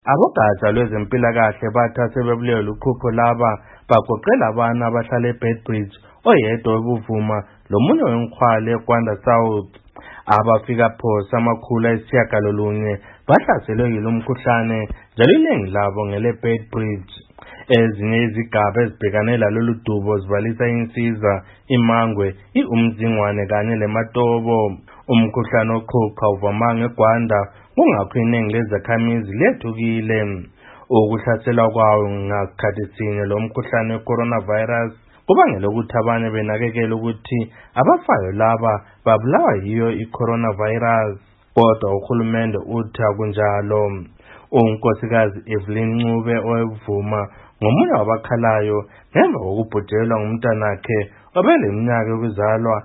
Abogatsha lwezempilakahle bathi sebebulewe ukhupho laba bagoqela abantu abahlala eBedbridge, oyedwa weBuvuma lomunye weNkhwale eGwanda South. Abafika phosa amakhulu ayisishiyagalolunye bahlaselwe yilo mkhuhlane njalo iningi labo ngeleBedbridge. Ezinye izigaba ezibhekane lalolu dubo zibalisa insiza, iMangwe, iUmzingwane kanye leMatobo. Umkhuhlane oqhuqha uvamanga eGwanda kungakho iningi lezakhamizi lethukile. Ukuhlaselwa kwawo ngakhathi sinye lo mkhuhlane we-coronavirus kubangela ukuthi abanye benakekela ukuthi abafayo laba babulawa yiyo i-coronavirus, kodwa uhulumende uthi akunjalo. Unkosikazi Evelyn Ncube oweBuvuma ngomunye wabakhalayo ngemva kokubhujelwa ngumntanakhe obeleminyaka yokuzalwa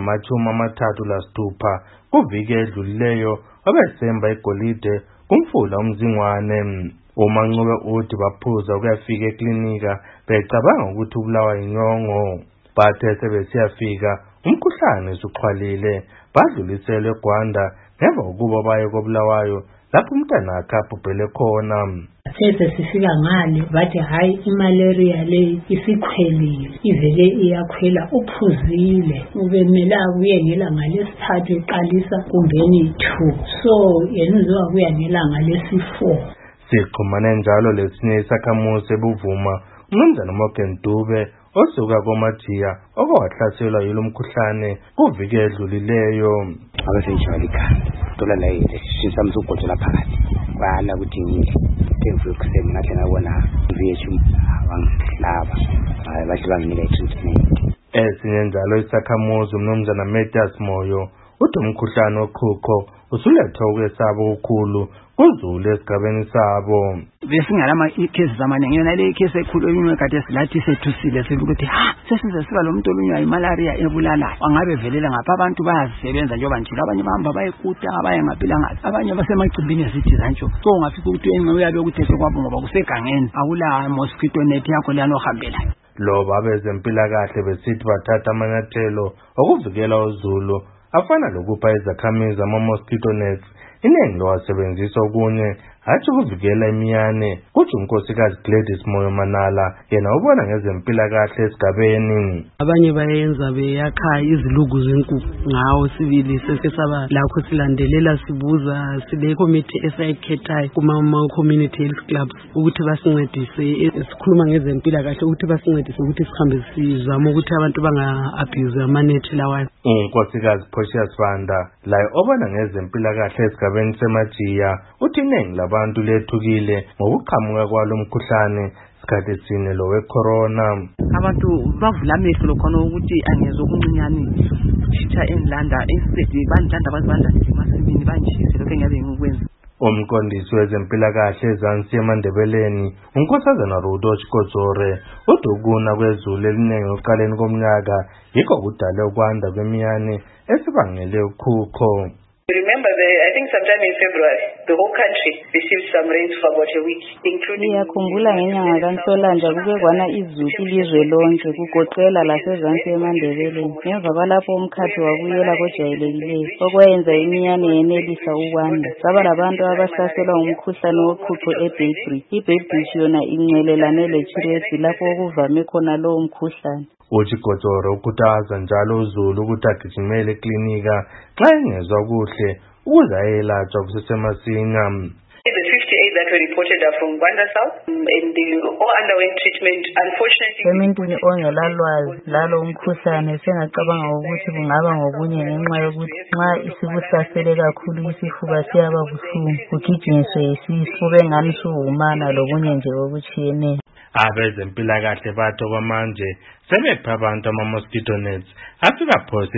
engama-36 kuviki edlulileyo obesemba igolide kumfula uMzingwane. UMaNcube uthi baphuza ukuyafika eklinika becabanga ukuthi ubulawa yinyongo. Bathe sebesiyafika umkhuhlane usuxhwalile badluliselwe eGwanda ngemva kokuba baye kobulawayo lapho umntanakhe abhubhele khona. Sifika ngale bathi hayi imalaria le isikhwelile, ivele iyakhwela, uphuzile ubemela kuye ngelanga lesithathu eqalisa kumbeni 2, so yenziwa kuya ngelanga lesi4. Sixhumane njalo lesinye isakhamuzi eBuvuma, uMnumzana Morgan Dube osuka koMajiya okwahlaselwa yilo mkhuhlane kuviki edlulileyo. Abasejwayele ikhanda thola la yile sisamza ugojola phakathi bana ukuthi ngivuke kuseni ngathi ngabona VHU abanglaba bathi banginika treatment. Esinye njalo isakhamuzi uMnumzana Mathias Moyo uthi umkhuhlane oqhuqho usuletha ukwesaba okukhulu kuzulu esigabeni sabo. Besingalama cases amaningi yona le case ekhulu eminye kade silathi sethusile ukuthi sesize siba lo muntu olunywa imalaria ebulala angabe velela ngapha abantu bayazisebenza njengoba njalo abanye bahamba bayekuta abanye ngaphilanga abanye basemagcimbini esithi zantsho so ungafika ukuthi enqe uyabe ukuthethe kwabo ngoba kusegangeni akula mosquito net yakho lana ohambela. Loba abezempilakahle besithi bathatha amanyathelo okuvikela uzulu afana lokupha izakhamizi ama-mosquito nets, iningi lowasebenzisa okunye hathi ukuvikela imiyane. Kuthi unkosikazi Gladys Moyo Manala yena ubona ngezempilakahle esigabeni. Abanye bayenza beyakha izilugu zenkukhu ngawo sibili sesesaba lakho silandelela sibuza sile committee esayikhethayo kuma-community health clubs ukuthi basincedise sikhuluma ngezempilakahle ukuthi basincedise ukuthi sihambe sizama ukuthi abantu banga-abuse amanethi lawayo. Unkosikazi Precious Vanda laye obona ngezempilakahle esigabeni seMajiya uthi iningi labantu lethukile ngokuqhamuka kwalo mkhuhlane sikhathi sine lo we-corona. Abantu bavula amehlo lokhona ukuthi angezwe okuncinyane chitha enlanda instead bandanda bazibandla emasimini banjise lokho engabe ngikwenza. Umqondisi wezempilakahle eZansi eMandebeleni uNkosazana Rudo Chikodzore uthi ukuna kwezulu eliningi ekuqaleni komnyaka yikho kudale ukwanda kwemiyane esibangele ukhukho. Remember, I think sometime in February, the whole country received some rains for about a week, including... Ngiyakhumbula ngenyanga kaNhlolanja kuke kwana izulu ilizwe lonke kugoqela laseZansi eMandebeleni. Ngemva kwalapho umkhathi wabuyela kojayelekileyo okwayenza imiyane yenelisa ukwanda. Saba labantu abahlaselwa ngumkhuhlane woqhuqho eBedbridge. iBedbridge yona ingcelelane leChirezi lapho okuvame khona lowo mkhuhlane. uChikodzore ukhuthaza njalo uzulu ukuthi agijimele eklinika xa engezwa kuhle ukuze ayelatshwa kusesemasinya. The 58 that were reported are from Gwanda South and they all underwent treatment. Unfortunately, emintwini ongelalwazi lalo umkhuhlane sengacabanga ukuthi kungaba ngokunye ngenxa yokuthi nxa isikuhlasele kakhulu isifuba siyaba buhlungu kugijinyiswe isisu bengani suhumana lokunye nje okutshiyeneyo. Abezempilakahle bathi okwamanje sebepha abantu ama-mosquito nets afika phose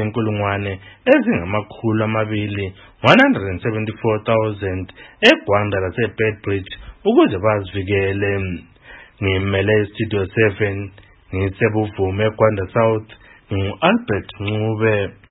174,000 eGwanda laseBedbridge ukuze bazivikele. Ngimele iStudio 7 ngiseBuvuma eGwanda South, ngu-Albert Ncube.